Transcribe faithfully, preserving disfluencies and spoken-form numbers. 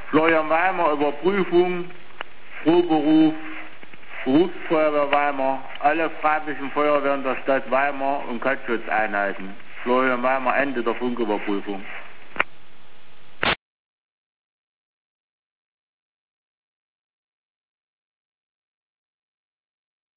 Florian Weimer, Überprüfung, Frohberuf, Berufsfeuerwehr Weimar, alle freiwilligen Feuerwehren der Stadt Weimar und Kattschutzeinheiten. Florian Weimer, Ende der Funküberprüfung.